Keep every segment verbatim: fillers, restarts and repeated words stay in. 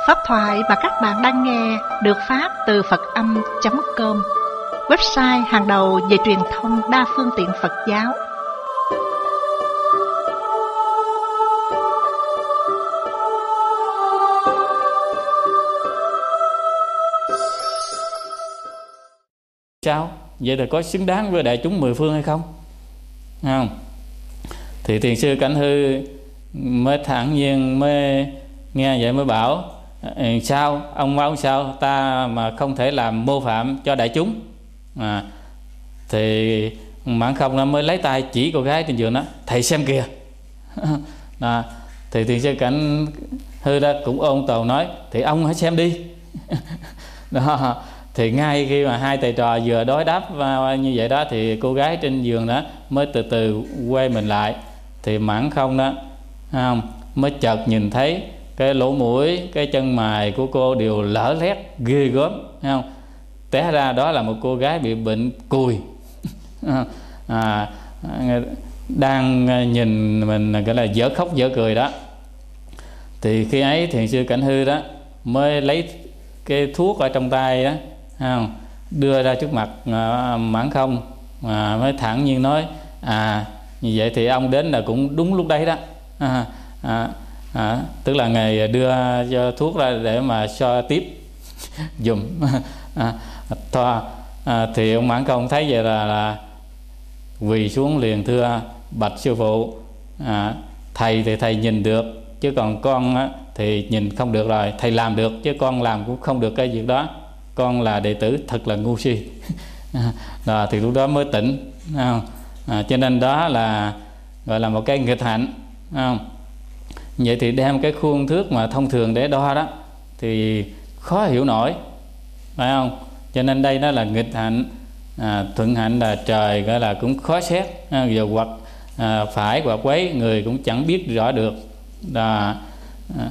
Pháp thoại mà các bạn đang nghe được phát từ Phật Âm chấm com, website hàng đầu về truyền thông đa phương tiện Phật giáo. Sao? Vậy là có xứng đáng với đại chúng mười phương hay không? Không? Thì thiền sư Cảnh Hư mới thản nhiên mới nghe vậy mới bảo: sao ông bảo sao ta mà không thể làm mô phạm cho đại chúng? À, thì Mãn Không nó mới lấy tay chỉ cô gái trên giường đó: thầy xem kìa. À, thì thiền sư Cảnh Hư đó cũng ôn tồn nói: thì ông hãy xem đi. Đó. Thì ngay khi mà hai thầy trò vừa đối đáp như vậy đó, thì cô gái trên giường đó mới từ từ quay mình lại. Thì Mãn Không đó không, mới chợt nhìn thấy cái lỗ mũi, cái chân mày của cô đều lở lét ghê gớm, không? Té ra đó là một cô gái bị bệnh cùi. à, đang nhìn mình gọi là dở khóc dở cười đó. Thì khi ấy thiền sư Cảnh Hư đó mới lấy cái thuốc ở trong tay đó, không, đưa ra trước mặt à, Mãn Không, à, mới thẳng nhiên nói: à như vậy thì ông đến là cũng đúng lúc đấy đó. à, à, à, tức là ngài đưa cho thuốc ra để mà so tiếp dùm. à, thoa, à, thì ông Mãn Không thấy vậy là, là quỳ xuống liền thưa: bạch sư phụ, à, thầy thì thầy nhìn được, chứ còn con á, thì nhìn không được rồi. Thầy làm được chứ con làm cũng không được cái việc đó. Con là đệ tử thật là ngu si. Đó, thì lúc đó mới tỉnh, không? À, cho nên đó là gọi là một cái nghịch hạnh, không? Vậy thì đem cái khuôn thước mà thông thường để đo đó thì khó hiểu nổi, phải không? Cho nên đây nó là nghịch hạnh. À, thuận hạnh là trời gọi là cũng khó xét, à, giờ hoặc à, phải hoặc quấy người cũng chẳng biết rõ được. Đó. À,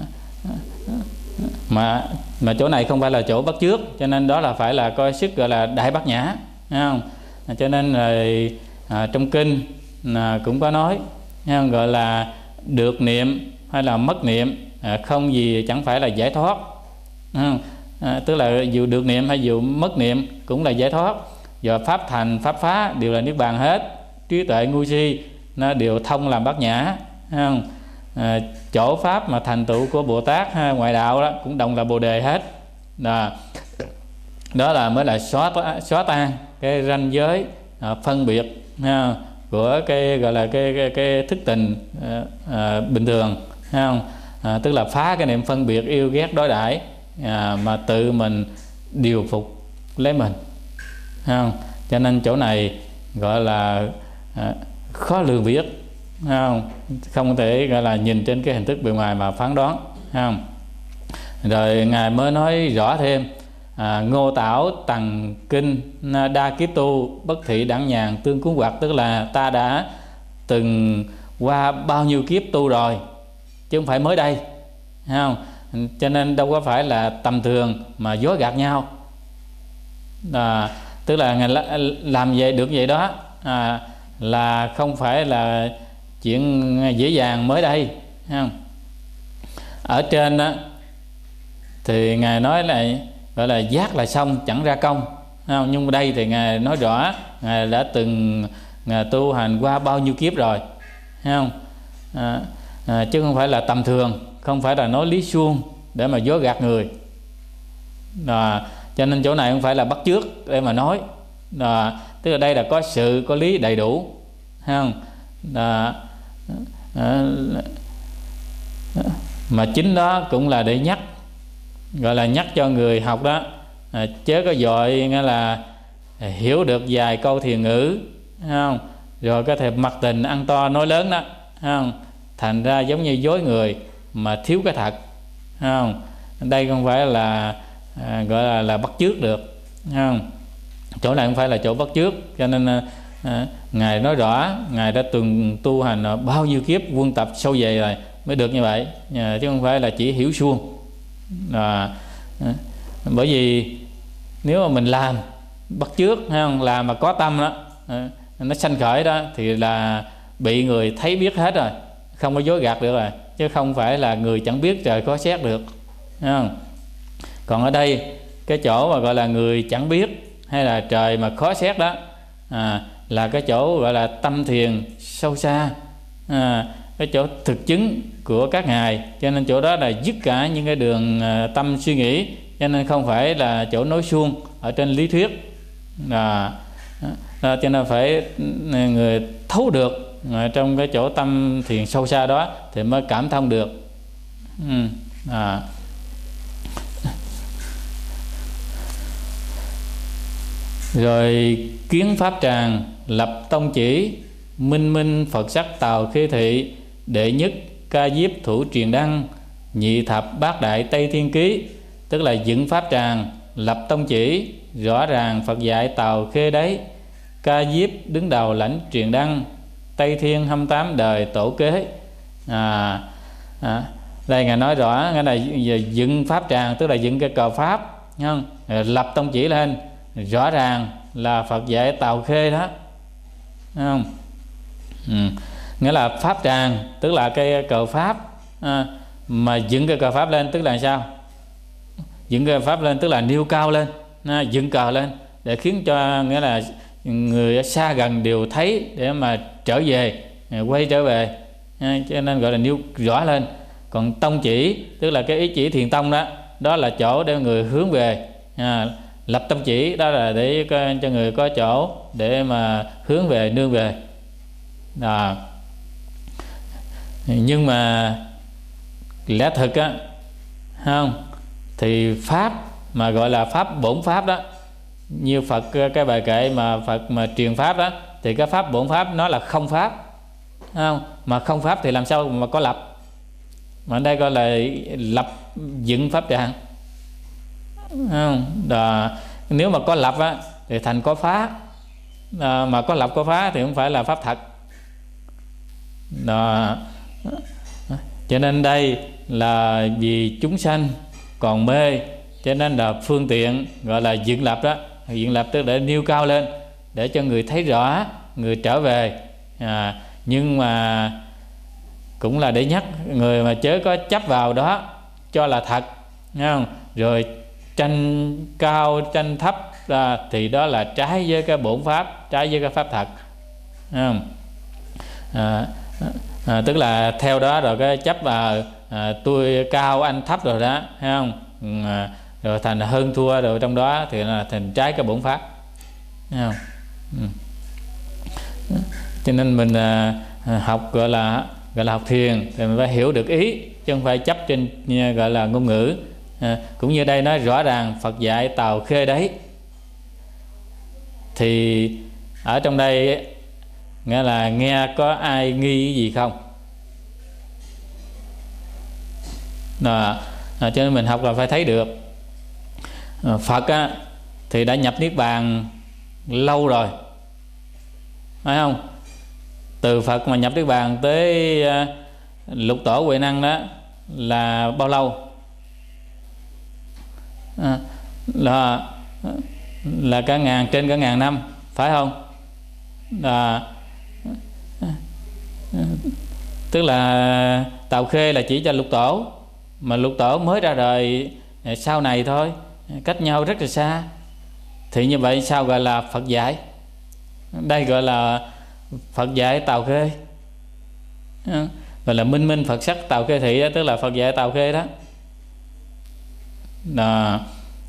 mà mà chỗ này không phải là chỗ bắt chước, cho nên đó là phải là coi sức gọi là đại bát nhã, thấy không? À, cho nên là, à, trong kinh là cũng có nói, không? Gọi là được niệm hay là mất niệm, à, không gì chẳng phải là giải thoát, không? À, tức là dù được niệm hay dù mất niệm cũng là giải thoát. Giờ pháp thành pháp phá đều là niết bàn hết. Trí tuệ ngu si nó đều thông làm bát nhã, không? À, chỗ pháp mà thành tựu của Bồ Tát ha, ngoại đạo đó cũng đồng là Bồ Đề hết. Đó, đó là mới là xóa xóa tan cái ranh giới à, phân biệt ha, của cái gọi là cái cái, cái thức tình à, à, bình thường, thấy không? À, tức là phá cái niệm phân biệt yêu ghét đối đãi, à, mà tự mình điều phục lấy mình, thấy không? Cho nên chỗ này gọi là à, khó lường biết, không? Không thể gọi là nhìn trên cái hình thức bề ngoài mà phán đoán, không? Rồi ngài mới nói rõ thêm: à, ngô tảo tằng kinh đa kiếp tu bất thị đẳng nhàn tương cuốn hoạt, tức là ta đã từng qua bao nhiêu kiếp tu rồi chứ không phải mới đây, không? Cho nên đâu có phải là tầm thường mà dối gạt nhau. À, tức là ngài làm vậy được vậy đó, à, là không phải là chuyện dễ dàng mới đây, không? Ở trên đó thì ngài nói là gọi là giác là xong chẳng ra công, không? Nhưng đây thì ngài nói rõ ngài đã từng ngài tu hành qua bao nhiêu kiếp rồi, không? À, à, chứ không phải là tầm thường, không phải là nói lý suông để mà dối gạt người. À, cho nên chỗ này không phải là bắt chước để mà nói. À, tức là đây là có sự có lý đầy đủ, không? À, à, mà chính đó cũng là để nhắc, gọi là nhắc cho người học đó, à, chớ có dội nghĩa là hiểu được vài câu thiền ngữ, không? Rồi có thể mặc tình ăn to nói lớn đó, không? Thành ra giống như dối người mà thiếu cái thật, không? Đây không phải là à, gọi là, là bắt chước được, không? Chỗ này không phải là chỗ bắt chước, cho nên à, ngài nói rõ ngài đã từng tu hành bao nhiêu kiếp quân tập sâu dày rồi mới được như vậy, à, chứ không phải là chỉ hiểu suông. À, à, bởi vì nếu mà mình làm bắt chước, không? Làm mà có tâm đó, à, nó sanh khởi đó thì là bị người thấy biết hết rồi, không có dối gạt được rồi, chứ không phải là người chẳng biết trời có xét được, không? Còn ở đây cái chỗ mà gọi là người chẳng biết hay là trời mà khó xét đó, à, là cái chỗ gọi là tâm thiền sâu xa, à, cái chỗ thực chứng của các ngài. Cho nên chỗ đó là dứt cả những cái đường uh, tâm suy nghĩ, cho nên không phải là chỗ nói suông ở trên lý thuyết. À, à, cho nên phải người thấu được à, trong cái chỗ tâm thiền sâu xa đó thì mới cảm thông được. Ừ, à. Rồi kiến pháp tràng, lập tông chỉ, minh minh Phật sắc tào khê thị, đệ nhất ca diếp thủ truyền đăng, nhị thập bát đại tây thiên ký. Tức là dựng pháp tràng, lập tông chỉ, rõ ràng Phật dạy tào khê đấy, ca diếp đứng đầu lãnh truyền đăng, tây thiên hai mươi tám đời tổ kế. À, à, đây ngài nói rõ, ngài là dựng pháp tràng, tức là dựng cái cờ pháp, không? Lập tông chỉ lên, rõ ràng là Phật dạy tào khê đó, không? Ừ. Nghĩa là pháp tràng tức là cái cờ pháp, à, mà dựng cái cờ pháp lên tức là sao? Dựng cờ pháp lên tức là nêu cao lên, à, dựng cờ lên để khiến cho nghĩa là người ở xa gần đều thấy để mà trở về, quay trở về, à, cho nên gọi là nêu rõ lên. Còn tông chỉ tức là cái ý chỉ thiền tông đó, đó là chỗ để người hướng về, à, lập tông chỉ đó là để cho người có chỗ để mà hướng về, nương về. À, nhưng mà lẽ thực á, không, thì pháp mà gọi là pháp bổn pháp đó, như Phật cái bài kệ mà Phật mà truyền pháp đó, thì cái pháp bổn pháp nó là không pháp, không? Mà không pháp thì làm sao mà có lập? Mà ở đây gọi là lập dựng pháp tràng, không? Đó, nếu mà có lập á thì thành có phá, à, mà có lập có phá thì không phải là pháp thật. Đó. Cho nên đây là vì chúng sanh còn mê, cho nên là phương tiện gọi là dựng lập đó. Dựng lập tức để nêu cao lên, để cho người thấy rõ, người trở về, à, nhưng mà cũng là để nhắc người mà chớ có chấp vào đó cho là thật, nghe không? Rồi tranh cao tranh thấp ra, thì đó là trái với cái bổn pháp, trái với cái pháp thật, nghe không? À, à, tức là theo đó rồi cái chấp vào à, tôi cao anh thấp rồi đó, thấy không? À, rồi thành hơn thua rồi trong đó thì là thành trái cái bổn pháp, thấy không? Ừ. Cho nên mình à, học gọi là gọi là học thiền thì mình phải hiểu được ý, chứ không phải chấp trên gọi là ngôn ngữ. À, cũng như đây nói rõ ràng Phật dạy tào khê đấy, thì ở trong đây nghĩa là nghe có ai nghi gì không? Đó. À, cho nên mình học là phải thấy được. À, Phật á, thì đã nhập niết bàn lâu rồi, phải không? Từ Phật mà nhập niết bàn tới uh, lục tổ Huệ Năng đó là bao lâu? À, là là cả ngàn, trên cả ngàn năm, phải không? À, tức là tào khê là chỉ cho lục tổ, mà lục tổ mới ra đời sau này thôi, cách nhau rất là xa. Thì như vậy sao gọi là Phật dạy? Đây gọi là Phật dạy tào khê, gọi là minh minh Phật sắc tào khê thị đó, tức là Phật dạy tào khê đó. Đó.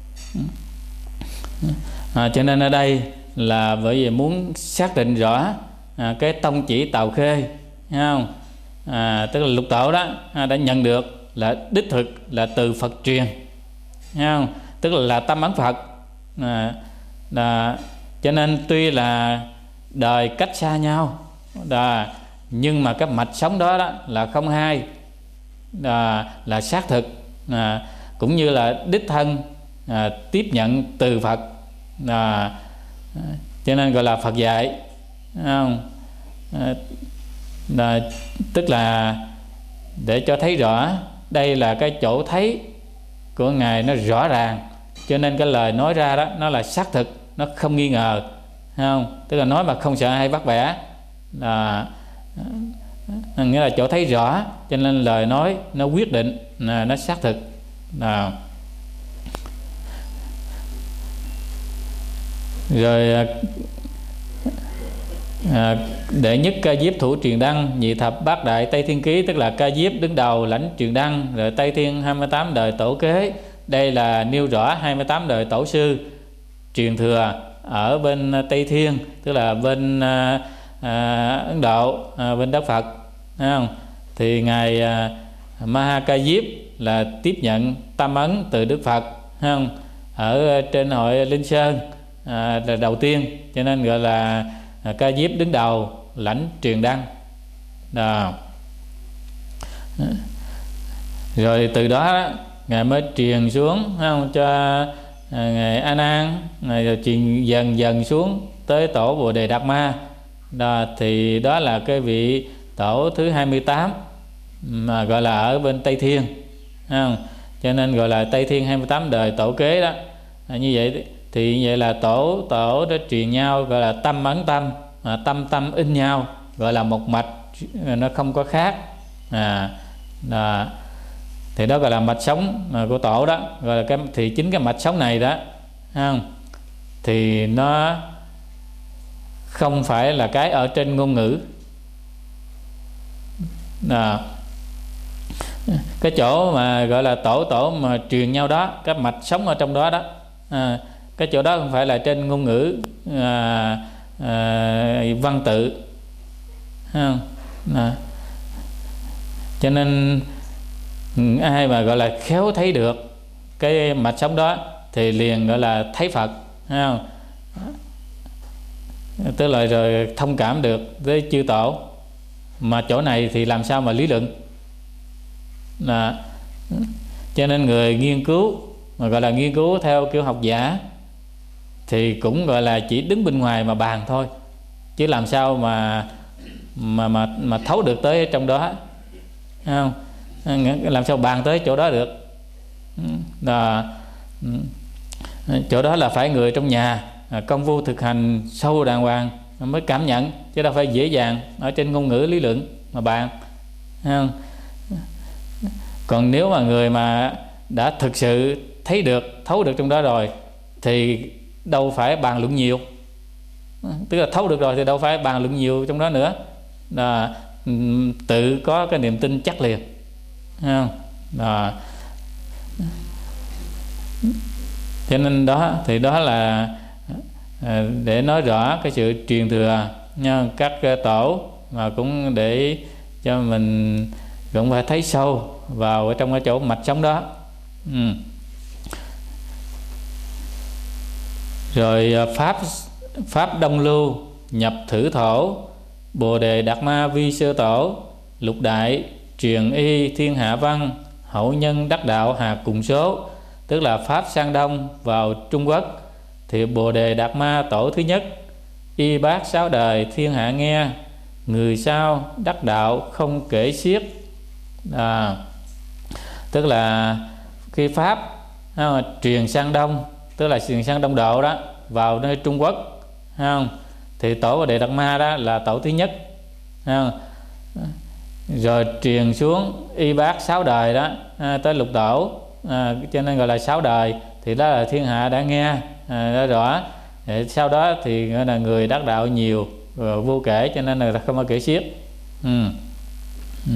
À, cho nên ở đây là bởi vì muốn xác định rõ à, cái tông chỉ tào khê, thấy không? À, tức là lục tổ đó à, đã nhận được là đích thực là từ Phật truyền, thấy không? Tức là, là tâm ấn Phật. À, là, cho nên tuy là đời cách xa nhau đó, nhưng mà cái mạch sống đó, đó là không hai, đó, là xác thực, à, cũng như là đích thân à, tiếp nhận từ Phật, à, cho nên gọi là Phật dạy, không? À, à, tức là để cho thấy rõ đây là cái chỗ thấy của Ngài nó rõ ràng, cho nên cái lời nói ra đó nó là xác thực, nó không nghi ngờ, không? Tức là nói mà không sợ ai bắt bẻ, là nghĩa là chỗ thấy rõ, cho nên lời nói nó quyết định, là nó xác thực. Nào, Rồi à, đệ nhất Ca Diếp thủ truyền đăng, nhị thập bát đại Tây Thiên Ký, tức là Ca Diếp đứng đầu lãnh truyền đăng, rồi Tây Thiên hai mươi tám đời tổ kế. Đây là nêu rõ hai mươi tám đời tổ sư truyền thừa ở bên Tây Thiên, tức là bên à, à, Ấn Độ, à, bên đất Phật, thấy không? Thì ngài à, Maha Ca Diếp là tiếp nhận tam ấn từ Đức Phật, thấy không? Ở trên hội Linh Sơn à, là đầu tiên, cho nên gọi là à, Ca Diếp đứng đầu lãnh truyền đăng. Đó. Rồi từ đó ngài mới truyền xuống, thấy không, cho à, ngài A Nan, ngài rồi truyền dần dần xuống tới tổ Bồ Đề Đạt Ma. Đó, thì đó là cái vị tổ thứ hai mươi tám mà gọi là ở bên Tây Thiên, thấy không? Cho nên gọi là Tây Thiên hai mươi tám đời tổ kế đó. À, như vậy thì như vậy là tổ tổ đó truyền nhau gọi là tâm ấn tâm, à, tâm tâm in nhau, gọi là một mạch, nó không có khác. À, đó. Thì đó gọi là mạch sống của tổ đó, gọi là cái, thì chính cái mạch sống này đó, không? Thì nó không phải là cái ở trên ngôn ngữ. Đó. Cái chỗ mà gọi là tổ tổ mà truyền nhau đó, cái mạch sống ở trong đó đó, à, cái chỗ đó không phải là trên ngôn ngữ à, à, văn tự, không? À. Cho nên ai mà gọi là khéo thấy được cái mạch sống đó thì liền gọi là thấy Phật, thấy không? Tức là rồi thông cảm được với chư tổ. Mà chỗ này thì làm sao mà lý luận. Đó. Cho nên người nghiên cứu mà gọi là nghiên cứu theo kiểu học giả thì cũng gọi là chỉ đứng bên ngoài mà bàn thôi, chứ làm sao mà mà mà mà thấu được tới trong đó, không? Làm sao bàn tới chỗ đó được. Đó. Chỗ đó là phải người trong nhà công phu thực hành sâu đàng hoàng mới cảm nhận, chứ đâu phải dễ dàng ở trên ngôn ngữ lý luận mà bàn, không? Còn nếu mà người mà đã thực sự thấy được, thấu được trong đó rồi thì đâu phải bàn luận nhiều. Tức là thấu được rồi thì đâu phải bàn luận nhiều trong đó nữa. Đó. Tự có cái niềm tin chắc liền, không? Đó. Cho nên đó thì đó là để nói rõ cái sự truyền thừa nha, các tổ, mà cũng để cho mình cũng phải thấy sâu vào ở trong cái chỗ mạch sống đó. Ừ. Rồi pháp pháp Đông Lưu nhập thử thổ, Bồ Đề Đạt Ma vi sơ tổ, lục đại truyền y thiên hạ văn, hậu nhân đắc đạo hà cùng số. Tức là pháp sang đông vào Trung Quốc thì Bồ Đề Đạt Ma tổ thứ nhất, y bát sáu đời thiên hạ nghe, người sau đắc đạo không kể xiết. À, tức là khi pháp à, truyền sang đông, tức là truyền sang Đông Độ đó, vào nơi Trung Quốc, không? Thì tổ Bồ Đề Đạt Ma đó là tổ thứ nhất, không? Rồi truyền xuống y bát sáu đời đó à, tới lục tổ, à, cho nên gọi là sáu đời. Thì đó là thiên hạ đã nghe à, đã rõ. Để sau đó thì gọi là người đắc đạo nhiều rồi vô kể, cho nên là không có kể xiết. Ừ. Ừ.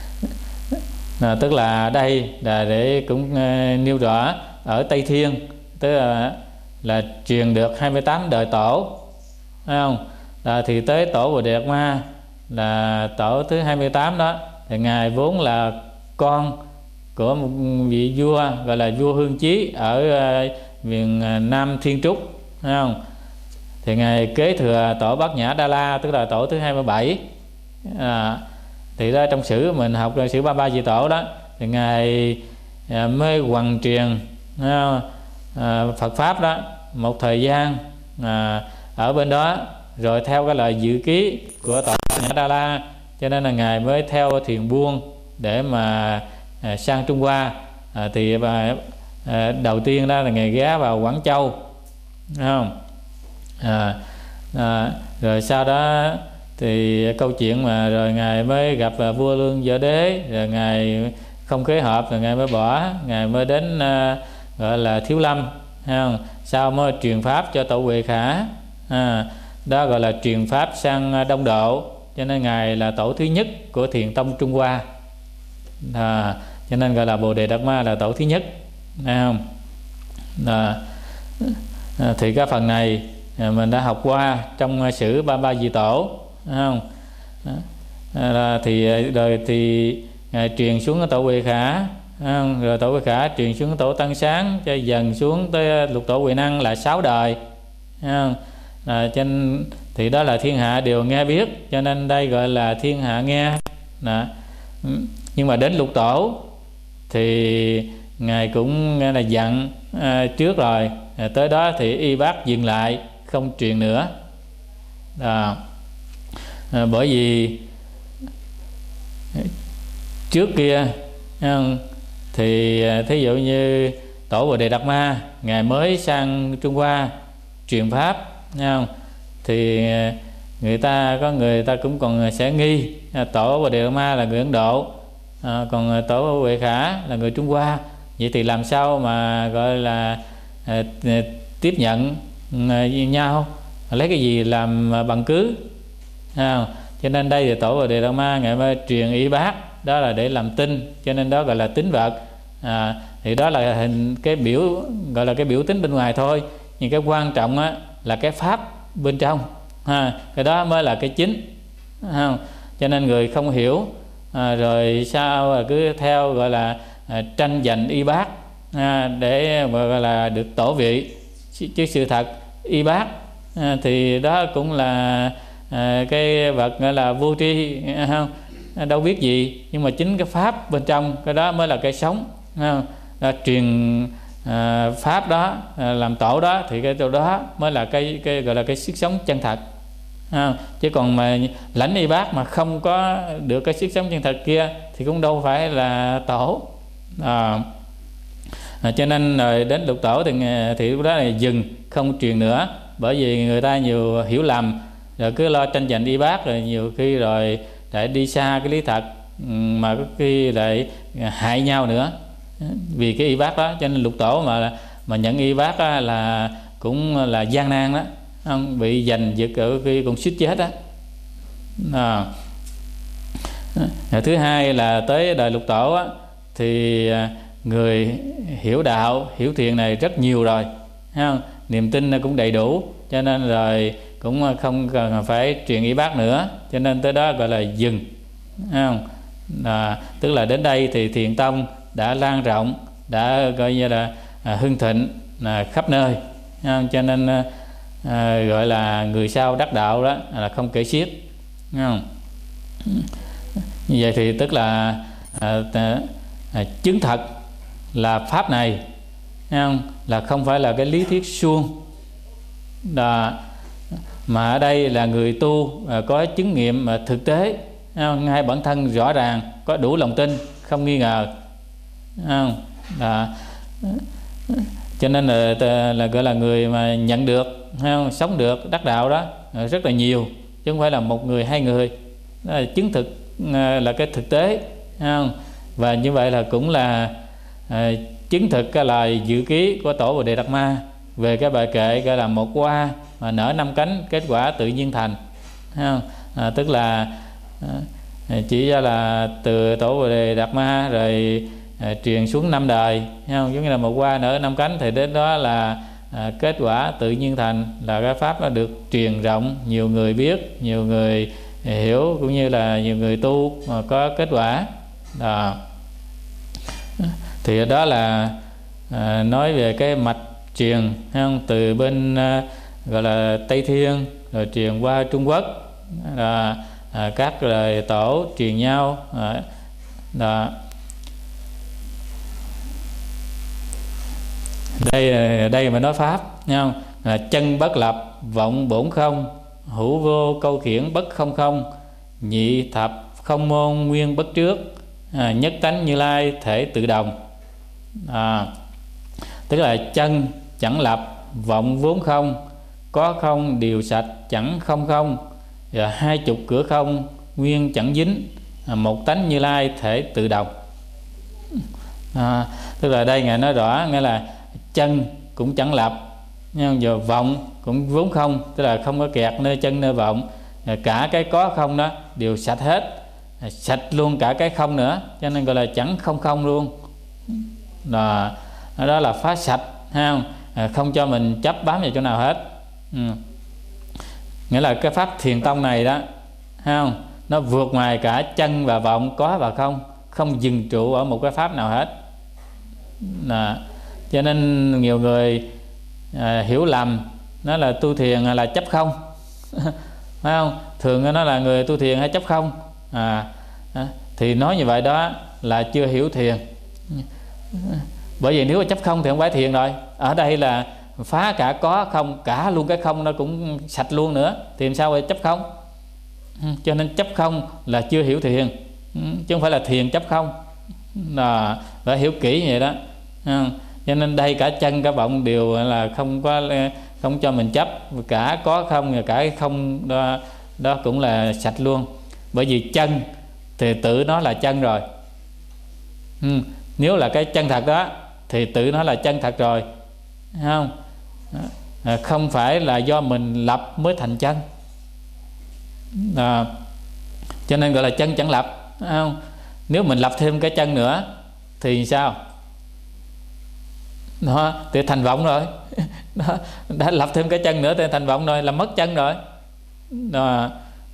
À, tức là đây là để cũng uh, nêu rõ ở Tây Thiên, tức là là truyền được hai mươi tám đời tổ, phải không? À, thì tới tổ Bồ Đề Đạt Ma là tổ thứ hai mươi tám đó, thì ngài vốn là con của một vị vua gọi là vua Hương Chí ở uh, miền uh, Nam Thiên Trúc, phải không? Thì ngài kế thừa tổ Bát Nhã Đa La, tức là tổ thứ hai mươi bảy. À, thì đó trong sử mình học sử ba ba vị tổ đó, thì ngài à, mới hoằng truyền à, à, Phật pháp đó một thời gian à, ở bên đó, rồi theo cái lời dự ký của tổ Nhã Đa La, cho nên là ngài mới theo thuyền buôn để mà à, sang Trung Hoa. À, thì à, à, đầu tiên đó là ngài ghé vào Quảng Châu, đúng không? À, à, rồi sau đó thì câu chuyện mà rồi ngài mới gặp uh, vua Lương Võ Đế, rồi ngài không kế hợp, rồi ngài mới bỏ, ngài mới đến uh, gọi là Thiếu Lâm, thấy không? Sau mới truyền pháp cho tổ Huệ Khả, à, đó gọi là truyền pháp sang Đông Độ, cho nên ngài là tổ thứ nhất của Thiền tông Trung Hoa, à, cho nên gọi là Bồ Đề Đạt Ma là tổ thứ nhất, thấy không? À, thì cái phần này mình đã học qua trong sử Ba Ba Di Tổ, thấy không? À, thì rồi thì ngài truyền xuống cái tổ Huệ Khả, không? Rồi tổ Huệ Khả truyền xuống cái tổ Tăng Sáng, cho dần xuống tới lục tổ Huệ Năng là sáu đời, không? À, trên thì đó là thiên hạ đều nghe biết, cho nên đây gọi là thiên hạ nghe. Đó. Nhưng mà đến lục tổ thì ngài cũng nghe là dặn à, trước rồi, à, tới đó thì y bác dừng lại không truyền nữa. Đó. À, bởi vì trước kia thì thí dụ như tổ Bồ Đề Đạt Ma ngài mới sang Trung Hoa truyền pháp, không? Thì người ta có người ta cũng còn sẽ nghi tổ Bồ Đề Đạt Ma là người Ấn Độ, à, còn tổ Huệ Khả là người Trung Hoa, vậy thì làm sao mà gọi là à, tiếp nhận à, nhau, lấy cái gì làm bằng cứ, à, cho nên đây thì tổ Bồ Đề Đạt Ma ngài mới truyền y bác, đó là để làm tin, cho nên đó gọi là tín vật, à, thì đó là hình cái biểu gọi là cái biểu tính bên ngoài thôi, nhưng cái quan trọng á là cái pháp bên trong, ha, cái đó mới là cái chính, không? Cho nên người không hiểu à, rồi sao cứ theo gọi là à, tranh giành y bác à, để gọi là được tổ vị, chứ sự thật y bác à, thì đó cũng là à, cái vật gọi là vô tri, không? Đâu biết gì, nhưng mà chính cái pháp bên trong cái đó mới là cái sống, không? À, truyền à, pháp đó à, làm tổ đó thì cái chỗ đó mới là cái cái gọi là cái sức sống chân thật, à, chứ còn mà lãnh y bác mà không có được cái sức sống chân thật kia thì cũng đâu phải là tổ, à, à, cho nên rồi đến lục tổ thì thì lúc đó là dừng không truyền nữa, bởi vì người ta nhiều hiểu lầm rồi cứ lo tranh giành y bác, rồi nhiều khi rồi để đi xa cái lý thật, mà có khi lại hại nhau nữa vì cái y bác đó, cho nên lục tổ mà mà nhận y bác là cũng là gian nan đó, không? Bị giành giật ở khi còn suýt chết đó. À. Thứ hai là tới đời lục tổ á, thì người hiểu đạo hiểu thiền này rất nhiều rồi, không? Niềm tin cũng đầy đủ, cho nên rồi cũng không cần phải truyền y bác nữa, cho nên tới đó gọi là dừng, không? À, tức là đến đây thì thiền tông đã lan rộng, đã coi như là à, hưng thịnh là khắp nơi, không? Cho nên à, gọi là người sau đắc đạo đó là không kể xiết, không? Như vậy thì tức là à, à, chứng thật là pháp này, không? Là không phải là cái lý thuyết suông đó, mà ở đây là người tu à, có chứng nghiệm à, thực tế, không? Ngay bản thân rõ ràng, có đủ lòng tin, không nghi ngờ, không? Đó. Cho nên là, là gọi là người mà nhận được, không? Sống được đắc đạo đó rất là nhiều, chứ không phải là một người hai người, đó là chứng thực là cái thực tế, không? Và như vậy là cũng là à, chứng thực cái lời dự ký của tổ Bồ Đề Đạt Ma về cái bài kệ gọi là một hoa mà nở năm cánh, kết quả tự nhiên thành, không? À, tức là à, chỉ ra là từ tổ Bồ Đề Đạt Ma rồi à, truyền xuống năm đời, không? Giống như là một hoa nở năm cánh thì đến đó là à, kết quả tự nhiên thành, là cái pháp nó được truyền rộng, nhiều người biết, nhiều người hiểu, cũng như là nhiều người tu mà có kết quả đó. Thì đó là à, nói về cái mạch truyền, không? Từ bên à, gọi là Tây Thiên rồi truyền qua Trung Quốc, là à, các lời tổ truyền nhau à, đó. Đây đây mà nói pháp, không? Là chân bất lập, vọng bổn không, hữu vô câu khiển bất không không, nhị thập không môn nguyên bất trước, à, nhất tánh Như Lai thể tự đồng. À, tức là chân chẳng lập, vọng vốn không, có không điều sạch chẳng không không, và hai chục cửa không nguyên chẳng dính, à, một tánh Như Lai thể tự đồng. À, tức là đây ngài nói rõ nghĩa là chân cũng chẳng lập, nhưng giờ vọng cũng vốn không, tức là không có kẹt nơi chân nơi vọng. Cả cái có không đó đều sạch hết, sạch luôn cả cái không nữa, cho nên gọi là chẳng không không luôn. Đó, đó là phá sạch, ha không? Không cho mình chấp bám vào chỗ nào hết. Ừ. Nghĩa là cái pháp thiền tông này đó, ha không? Nó vượt ngoài cả chân và vọng, có và không, không dừng trụ ở một cái pháp nào hết. Đó. Cho nên nhiều người à, hiểu lầm nó là tu thiền là chấp không. Phải không? Thường nó là người tu thiền hay chấp không à, à, thì nói như vậy đó là chưa hiểu thiền. Bởi vì nếu mà chấp không thì không phải thiền rồi. Ở đây là phá cả có không, cả luôn cái không nó cũng sạch luôn nữa, thì làm sao phải chấp không? Cho nên chấp không là chưa hiểu thiền, chứ không phải là thiền chấp không. Là phải hiểu kỹ như vậy đó. Cho nên đây cả chân cả vọng đều là không có, không cho mình chấp, cả có không và cả cái không đó, đó cũng là sạch luôn. Bởi vì chân thì tự nó là chân rồi. Ừ. Nếu là cái chân thật đó thì tự nó là chân thật rồi, không? À, không phải là do mình lập mới thành chân. À, cho nên gọi là chân chẳng lập, không? Nếu mình lập thêm cái chân nữa thì sao? Đó, thì thành vọng rồi. Đó, đã lập thêm cái chân nữa thì thành vọng rồi, là mất chân rồi. Đó.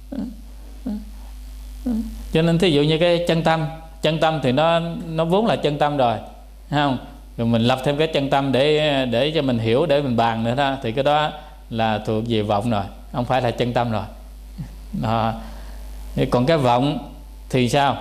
Cho nên thí dụ như cái chân tâm, chân tâm thì nó nó vốn là chân tâm rồi, không? Rồi mình lập thêm cái chân tâm để để cho mình hiểu, để mình bàn nữa đó, thì cái đó là thuộc về vọng rồi, không phải là chân tâm rồi. Đó. Còn cái vọng thì sao?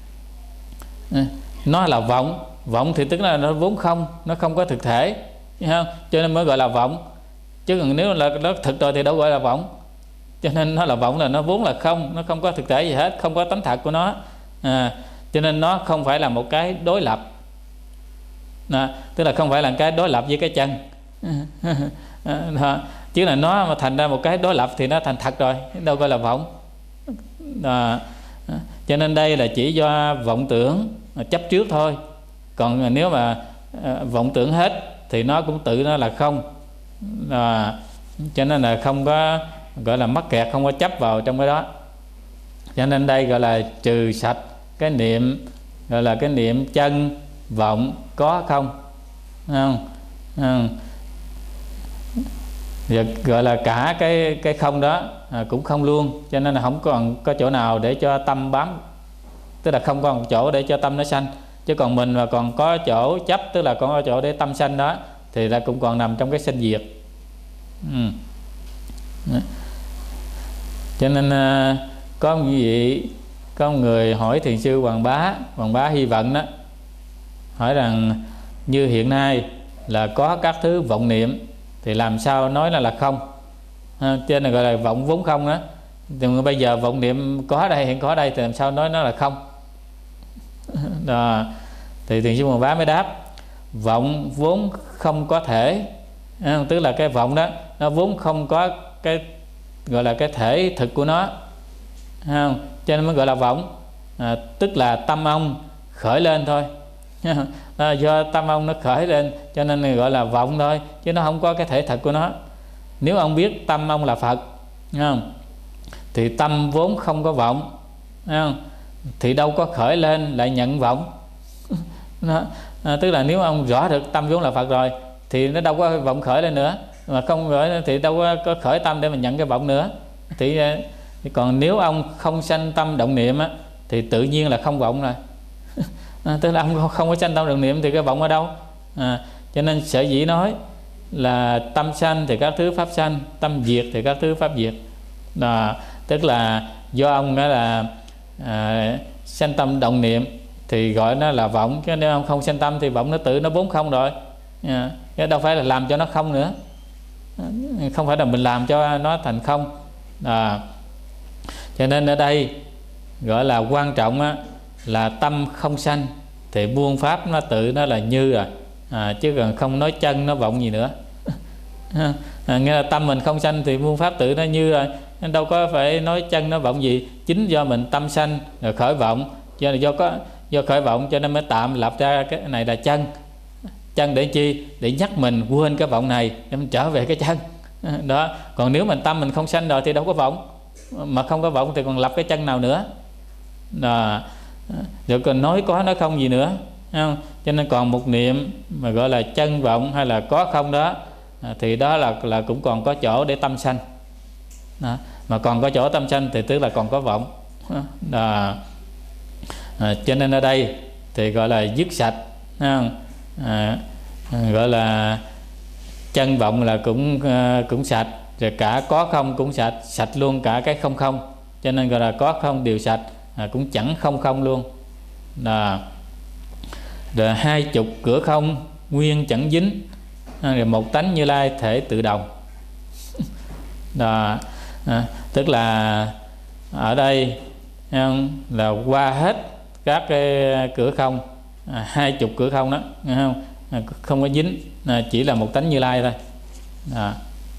Nó là vọng, vọng thì tức là nó vốn không, nó không có thực thể, không? Cho nên mới gọi là vọng. Chứ còn nếu là nó thực rồi thì đâu gọi là vọng. Cho nên nó là vọng là nó vốn là không, nó không có thực thể gì hết, không có tánh thật của nó. À, cho nên nó không phải là một cái đối lập. Đó, tức là không phải là cái đối lập với cái chân. Đó, chứ là nó mà thành ra một cái đối lập thì nó thành thật rồi, đâu gọi là vọng. Đó. Cho nên đây là chỉ do vọng tưởng chấp trước thôi. Còn nếu mà vọng tưởng hết thì nó cũng tự nó là không. Đó. Cho nên là không có gọi là mắc kẹt, không có chấp vào trong cái đó. Cho nên đây gọi là trừ sạch cái niệm, gọi là cái niệm chân vọng có không, không? Không? Gọi là cả cái cái không đó à, cũng không luôn. Cho nên là không còn có chỗ nào để cho tâm bám, tức là không còn chỗ để cho tâm nó sanh. Chứ còn mình mà còn có chỗ chấp, tức là còn có chỗ để tâm sanh đó, thì là cũng còn nằm trong cái sinh diệt. Ừ. Cho nên à, có một vị, có một người hỏi thiền sư Hoàng Bá, Hoàng Bá Hy Vận đó, hỏi rằng như hiện nay là có các thứ vọng niệm thì làm sao nói là là không? À, trên này gọi là vọng vốn không đó. Thì bây giờ vọng niệm có đây, hiện có đây, thì làm sao nói nó là không? Đó. Thì thiền sư Hoàng Bá mới đáp: vọng vốn không có thể, à, tức là cái vọng đó nó vốn không có cái gọi là cái thể thực của nó, à, cho nên mới gọi là vọng. À, tức là tâm ông khởi lên thôi. À, do tâm ông nó khởi lên cho nên gọi là vọng thôi, chứ nó không có cái thể thật của nó. Nếu ông biết tâm ông là Phật, không? Thì tâm vốn không có vọng, không? Thì đâu có khởi lên lại nhận vọng. Đó. À, tức là nếu ông rõ được tâm vốn là Phật rồi thì nó đâu có vọng khởi lên nữa, mà không khởi thì đâu có, có khởi tâm để mình nhận cái vọng nữa. Thì, thì còn nếu ông không sanh tâm động niệm á, thì tự nhiên là không vọng rồi. À, tức là ông không có sanh tâm động niệm thì cái vọng ở đâu? À, cho nên sở dĩ nói là tâm sanh thì các thứ pháp sanh, tâm diệt thì các thứ pháp diệt. Đó, tức là do ông đó là à, sanh tâm động niệm thì gọi nó là vọng, chứ nếu ông không sanh tâm thì vọng nó tự nó vốn không rồi. À, chứ đâu phải là làm cho nó không nữa, không phải là mình làm cho nó thành không. À, cho nên ở đây gọi là quan trọng á, là tâm không sanh thì buông pháp nó tự nó là như rồi, à, chứ còn không nói chân nó vọng gì nữa. À, nghĩa là tâm mình không sanh thì buông pháp tự nó như rồi, nên đâu có phải nói chân nó vọng gì. Chính do mình tâm sanh rồi khởi vọng, cho nên do có do khởi vọng cho nên mới tạm lập ra cái này là chân. chân để chi? Để nhắc mình quên cái vọng này, để mình trở về cái chân đó. Còn nếu mình tâm mình không sanh rồi thì đâu có vọng, mà không có vọng thì còn lập cái chân nào nữa đó. Rồi còn nói có nói không gì nữa, không? Cho nên còn một niệm mà gọi là chân vọng hay là có không đó, thì đó là là cũng còn có chỗ để tâm sanh đó. Mà còn có chỗ tâm sanh thì tức là còn có vọng đó. À, cho nên ở đây thì gọi là dứt sạch, không? À, gọi là chân vọng là cũng uh, cũng sạch, rồi cả có không cũng sạch, sạch luôn cả cái không không, cho nên gọi là có không đều sạch, à, cũng chẳng không không luôn đó. Rồi hai chục cửa không nguyên chẳng dính, à, rồi một tánh Như Lai thể tự đồng đó. À, tức là ở đây không, là qua hết các cái cửa không, à, hai chục cửa không đó, nghe không? À, không có dính, à, chỉ là một tánh Như Lai thôi. À,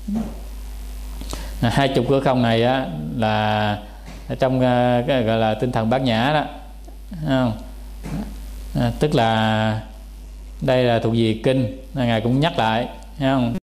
à, hai chục cửa không này á, là ở trong uh, cái gọi là tinh thần bát nhã đó, không? À, tức là đây là thuộc về kinh, ngài cũng nhắc lại, thấy không?